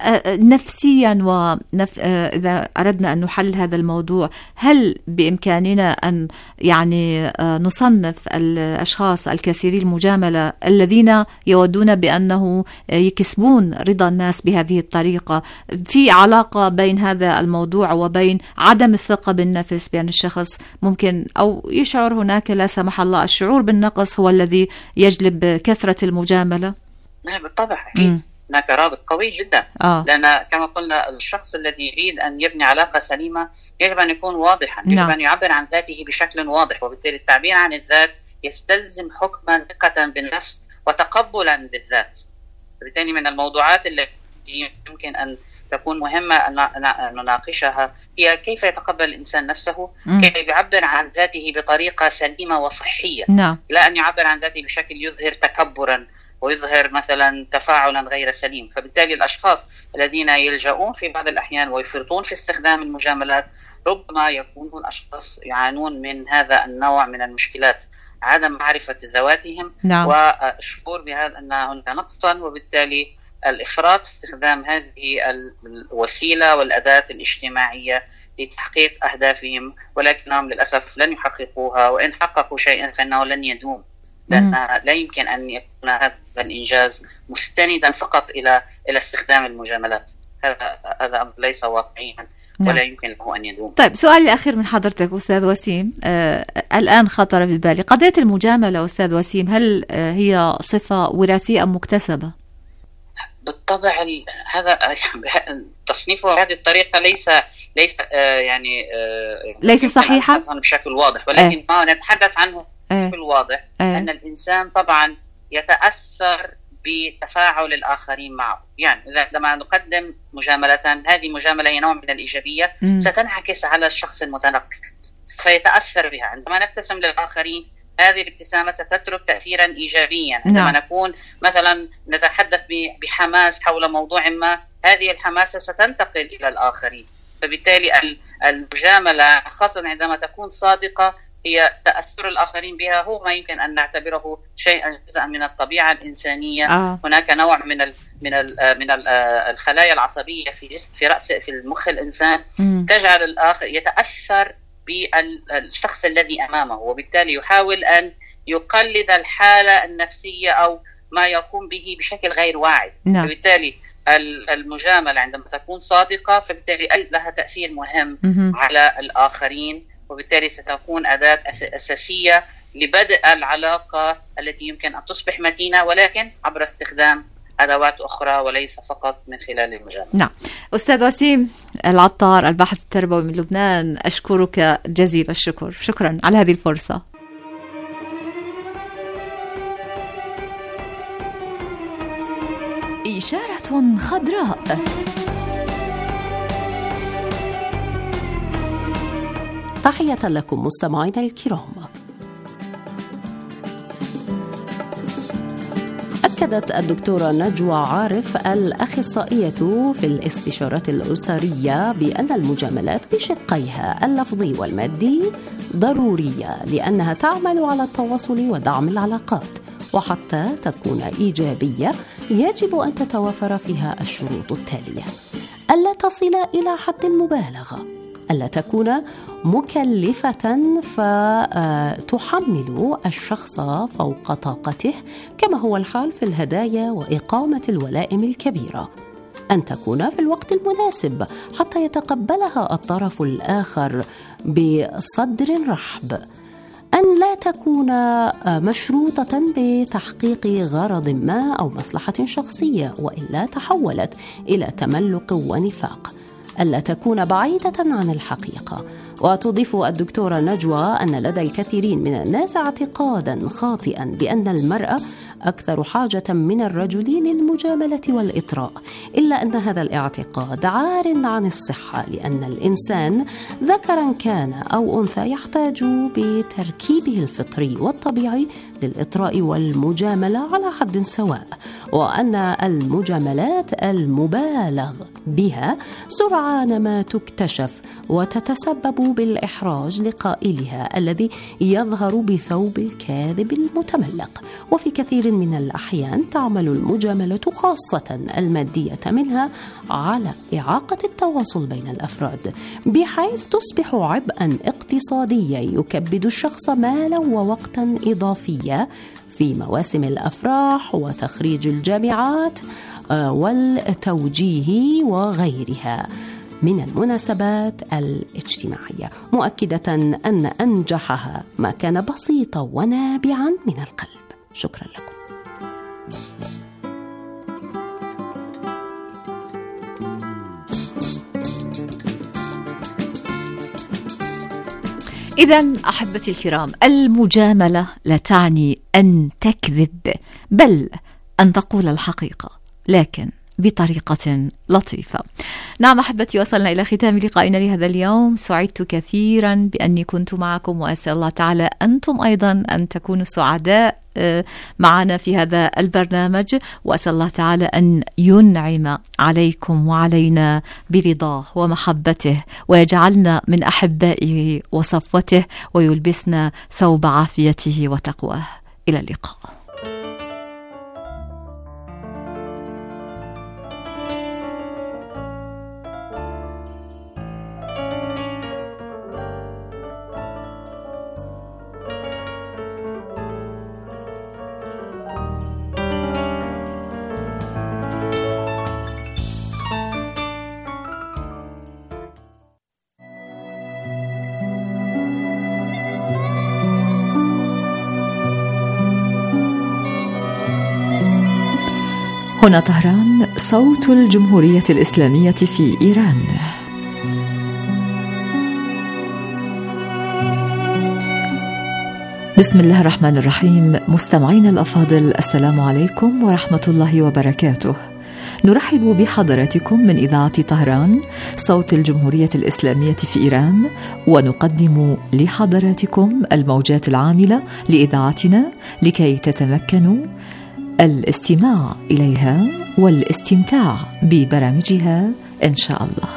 نفسيا ونف... إذا أردنا أن نحل هذا الموضوع، هل بإمكاننا أن يعني نصنف الأشخاص الكثيري المجاملة الذين يودون بأنه يكسبون رضا الناس بهذه الطريقة؟ في علاقة بين هذا الموضوع وبين عدم الثقة بالنفس، بأن الشخص ممكن أو يشعر هناك لا سمح الله الشعور بالنقص هو الذي يجلب كثرة المجاملة؟ نعم بالطبع أكيد هناك رابط قوي جدا. آه. لأن كما قلنا الشخص الذي يريد أن يبني علاقة سليمة يجب أن يكون واضحا، يجب نعم. أن يعبر عن ذاته بشكل واضح، وبالتالي التعبير عن الذات يستلزم حكما ثقة بالنفس وتقبلا للذات. بالتالي من الموضوعات التي يمكن أن تكون مهمة أن نناقشها هي كيف يتقبل الإنسان نفسه، م. كيف يعبر عن ذاته بطريقة سليمة وصحية، نعم. لا أن يعبر عن ذاته بشكل يظهر تكبرا ويظهر مثلا تفاعلا غير سليم. فبالتالي الأشخاص الذين يلجؤون في بعض الأحيان ويفرطون في استخدام المجاملات ربما يكونون أشخاص يعانون من هذا النوع من المشكلات، عدم معرفة ذواتهم، نعم. والشعور بهذا أن هناك نقصا، وبالتالي الإفراط في استخدام هذه الوسيلة والأداة الاجتماعية لتحقيق أهدافهم، ولكنهم للأسف لن يحققوها، وإن حققوا شيئا فإنه لن يدوم، لأن لا يمكن أن يكون هذا الإنجاز مستندا فقط إلى إلى استخدام المجاملات. هذا هذا أمر ليس واقعيا ولا نعم. يمكن له أن يدوم. طيب سؤال الأخير من حضرتك أستاذ وسيم، آه الآن خطر في بالي قضية المجاملة أستاذ وسيم، هل آه هي صفة وراثية أم مكتسبة؟ بالطبع هذا تصنيفه بهذه الطريقة ليس ليس آه يعني آه ليس صحيحا بشكل واضح، ولكن ما آه. نتحدث عنه بشكل واضح آه. أن الإنسان طبعا يتأثر بتفاعل الآخرين معه. يعني إذا لما نقدم مجاملة، هذه مجاملة هي نوع من الإيجابية م. ستنعكس على الشخص المتلقي فيتأثر بها. عندما نبتسم للآخرين هذه الابتسامة ستترك تأثيرا إيجابيا. عندما نعم. نكون مثلا نتحدث بحماس حول موضوع ما، هذه الحماسة ستنتقل إلى الآخرين. فبالتالي المجاملة خاصة عندما تكون صادقة هي تأثر الآخرين بها هو ما يمكن أن نعتبره شيئا جزءا من الطبيعة الإنسانية. آه. هناك نوع من ال من ال من ال الخلايا العصبية في جسم في رأس في المخ الإنسان م. تجعل الآخر يتأثر بالشخص الذي أمامه، وبالتالي يحاول أن يقلد الحالة النفسية أو ما يقوم به بشكل غير واعي. نعم. فبالتالي المجاملة عندما تكون صادقة فبالتالي لها تأثير مهم م. على الآخرين، وبالتالي ستكون أداة أساسية لبدء العلاقة التي يمكن أن تصبح متينة، ولكن عبر استخدام أدوات أخرى وليس فقط من خلال المجاملة. نعم. أستاذ وسيم العطار الباحث التربوي من لبنان، أشكرك جزيل الشكر، شكرا على هذه الفرصة. إشارة خضراء. تحية لكم مستمعينا الكرام. أكدت الدكتورة نجوى عارف الأخصائية في الاستشارات الأسرية بأن المجاملات بشقيها اللفظي والمادي ضرورية، لأنها تعمل على التواصل ودعم العلاقات، وحتى تكون إيجابية يجب أن تتوافر فيها الشروط التالية: ألا تصل إلى حد المبالغة، ألا تكون مكلفة فتحمل الشخص فوق طاقته كما هو الحال في الهدايا وإقامة الولائم الكبيرة، أن تكون في الوقت المناسب حتى يتقبلها الطرف الآخر بصدر رحب، أن لا تكون مشروطة بتحقيق غرض ما أو مصلحة شخصية وإلا تحولت إلى تملق ونفاق، ألا تكون بعيدة عن الحقيقة. وتضيف الدكتورة نجوى أن لدى الكثيرين من الناس اعتقادا خاطئا بأن المرأة أكثر حاجة من الرجل للمجاملة والإطراء، إلا أن هذا الاعتقاد عار عن الصحة، لأن الإنسان ذكرا كان أو أنثى يحتاج بتركيبه الفطري والطبيعي للإطراء والمجاملة على حد سواء، وأن المجاملات المبالغ بها سرعان ما تكتشف وتتسبب بالإحراج لقائلها الذي يظهر بثوب الكاذب المتملق. وفي كثير من الأحيان تعمل المجاملة خاصة المادية منها على إعاقة التواصل بين الأفراد، بحيث تصبح عبئا اقتصاديا يكبد الشخص مالا ووقتا إضافيا في مواسم الأفراح وتخريج الجامعات والتوجيه وغيرها من المناسبات الاجتماعية، مؤكدة أن أنجحها ما كان بسيطا ونابعا من القلب. شكرا لكم. إذن أحبتي الكرام، المجاملة لا تعني أن تكذب، بل أن تقول الحقيقة، لكن بطريقة لطيفة. نعم أحبتي، وصلنا إلى ختام لقائنا لهذا اليوم. سعدت كثيرا بأني كنت معكم، وأسأل الله تعالى أنتم أيضا أن تكونوا سعداء معنا في هذا البرنامج، وأسأل الله تعالى أن ينعم عليكم وعلينا برضاه ومحبته، ويجعلنا من أحبائه وصفوته، ويلبسنا ثوب عافيته وتقواه. إلى اللقاء. هنا طهران، صوت الجمهورية الإسلامية في إيران. بسم الله الرحمن الرحيم. مستمعينا الأفاضل، السلام عليكم ورحمة الله وبركاته. نرحب بحضراتكم من إذاعة طهران، صوت الجمهورية الإسلامية في إيران، ونقدم لحضراتكم الموجات العاملة لإذاعتنا لكي تتمكنوا الاستماع إليها والاستمتاع ببرامجها إن شاء الله.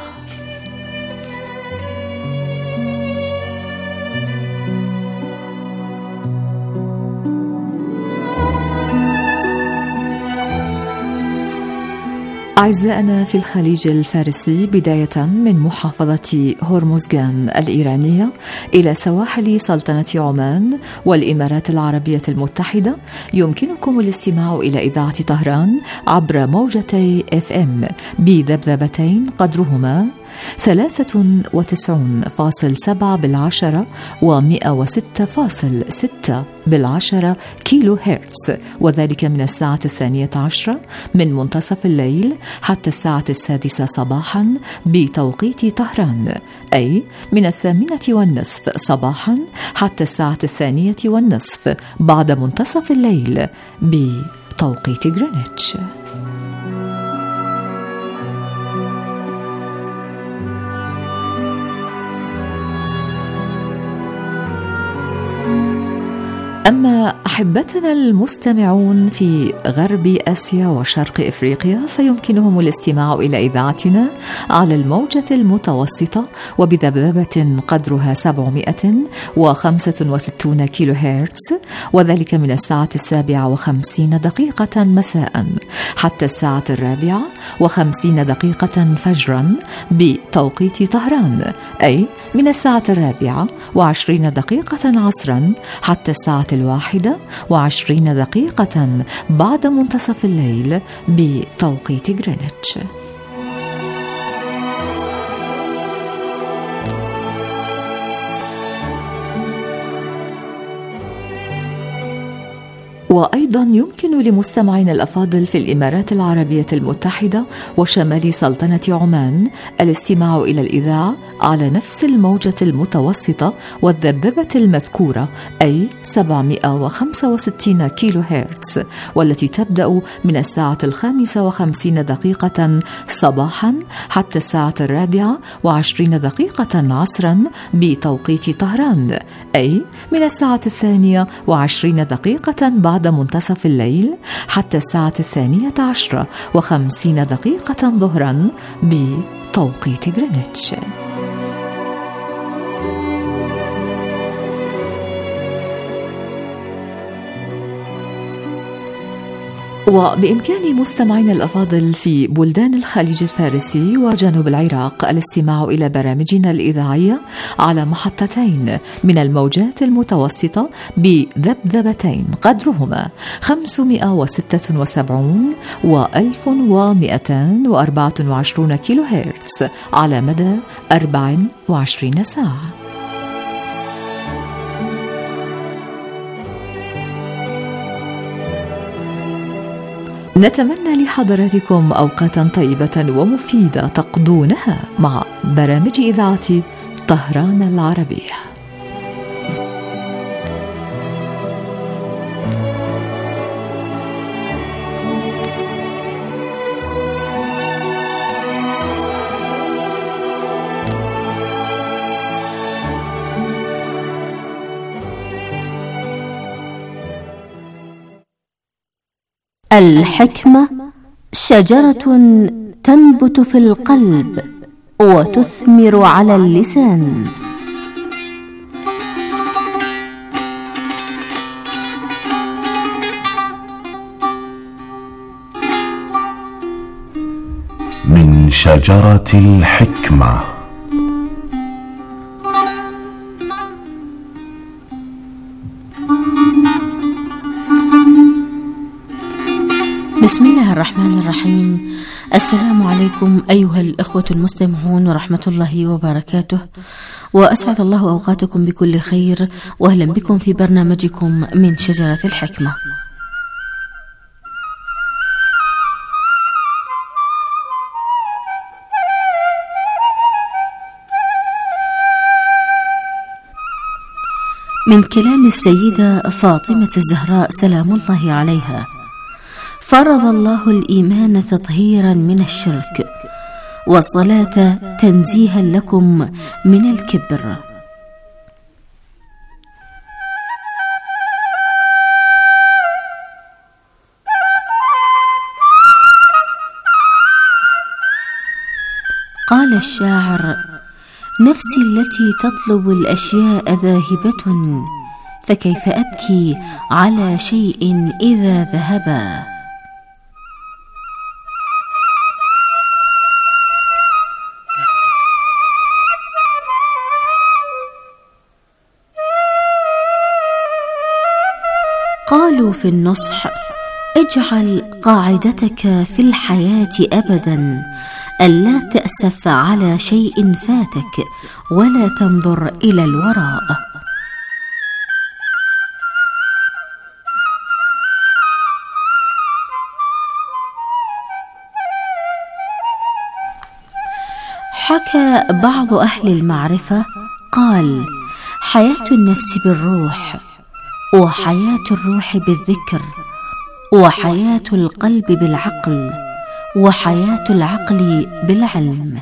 أعزائنا في الخليج الفارسي، بداية من محافظة هرمزغان الإيرانية إلى سواحل سلطنة عمان والإمارات العربية المتحدة، يمكنكم الاستماع إلى إذاعة طهران عبر موجتي إف إم بذبذبتين قدرهما ثلاثة وتسعون فاصل سبعة بالعشرة ومئة وستة فاصل ستة بالعشرة كيلو هرتز، وذلك من الساعة الثانية عشرة من منتصف الليل حتى الساعة السادسة صباحا بتوقيت طهران، أي من الثامنة والنصف صباحا حتى الساعة الثانية والنصف بعد منتصف الليل بتوقيت غرينتش. أما أحبتنا المستمعون في غرب آسيا وشرق إفريقيا، فيمكنهم الاستماع إلى إذاعتنا على الموجة المتوسطة وبذبذبة قدرها سبعمائة وخمسة وستين كيلو هرتز، وذلك من الساعة السابعة وخمسين دقيقة مساء حتى الساعة الرابعة وخمسين دقيقة فجرا بتوقيت طهران، أي من الساعة الرابعة وعشرين دقيقة عصرا حتى الساعة الواحدة وعشرين دقيقة بعد منتصف الليل بتوقيت غرينتش. وأيضا يمكن لمستمعينا الأفاضل في الإمارات العربية المتحدة وشمال سلطنة عمان الاستماع إلى الإذاعة على نفس الموجة المتوسطة والذبذبة المذكورة، أي سبعمائة وخمسة وستين كيلو هرتز، والتي تبدأ من الساعة الخامسة وخمسين دقيقة صباحا حتى الساعة الرابعة وعشرين دقيقة عصرا بتوقيت طهران، أي من الساعة الثانية وعشرين دقيقة بعد منتصف الليل حتى الساعة الثانية عشرة وخمسين دقيقة ظهرا بتوقيت غرينتش. وبإمكان مستمعينا الأفاضل في بلدان الخليج الفارسي وجنوب العراق الاستماع إلى برامجنا الإذاعية على محطتين من الموجات المتوسطة بذبذبتين قدرهما خمسمائة وستة وسبعين وألف ومئتين وأربعة وعشرين كيلو هرتز على مدى أربع وعشرين ساعة. نتمنى لحضراتكم أوقاتا طيبة ومفيدة تقضونها مع برامج إذاعة طهران العربية. الحكمة شجرة تنبت في القلب وتثمر على اللسان. من شجرة الحكمة. بسم الله الرحمن الرحيم. السلام عليكم أيها الأخوة المستمعون ورحمة الله وبركاته، وأسعد الله أوقاتكم بكل خير، وأهلا بكم في برنامجكم من شجرة الحكمة. من كلام السيدة فاطمة الزهراء سلام الله عليها: فرض الله الإيمان تطهيرا من الشرك، والصلاة تنزيها لكم من الكبر. قال الشاعر: نفسي التي تطلب الأشياء ذاهبة، فكيف أبكي على شيء إذا ذهبا. قالوا في النصح: اجعل قاعدتك في الحياة أبدا ألا تأسف على شيء فاتك ولا تنظر إلى الوراء. حكى بعض أهل المعرفة قال: حياة النفس بالروح، وحياة الروح بالذكر، وحياة القلب بالعقل، وحياة العقل بالعلم.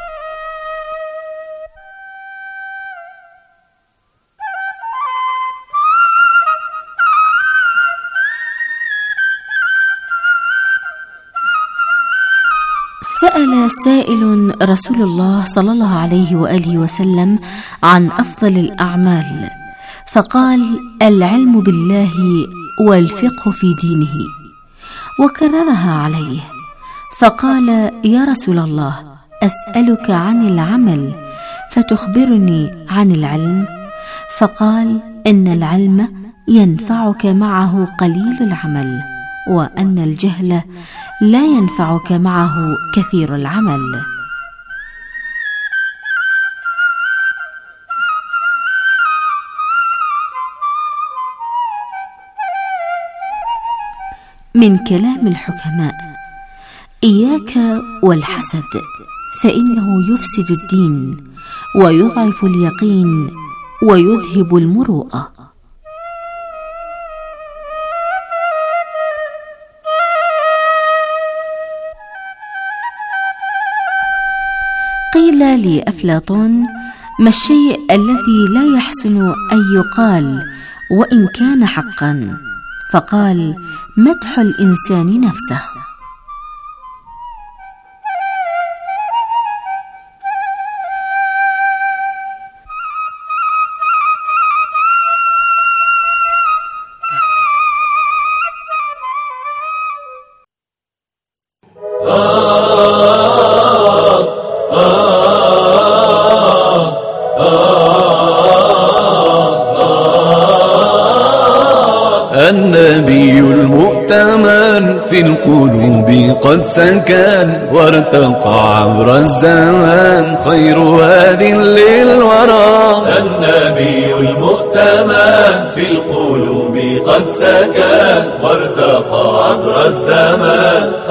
سأل سائل رسول الله صلى الله عليه وآله وسلم عن أفضل الأعمال، فقال: العلم بالله والفقه في دينه، وكررها عليه، فقال: يا رسول الله، أسألك عن العمل فتخبرني عن العلم؟ فقال: إن العلم ينفعك معه قليل العمل، وأن الجهل لا ينفعك معه كثير العمل. من كلام الحكماء: إياك والحسد فإنه يفسد الدين ويضعف اليقين ويذهب المروءة. قيل لأفلاطون: ما الشيء الذي لا يحسن أن يقال وإن كان حقا؟ فقال: مدح الإنسان نفسه. النبي المؤتمن في القلوب قد سكن وارتقى عبر الزمان خير هاد للورى. النبي المؤتمن في القلوب قد سكن وارتقى عبر الزمان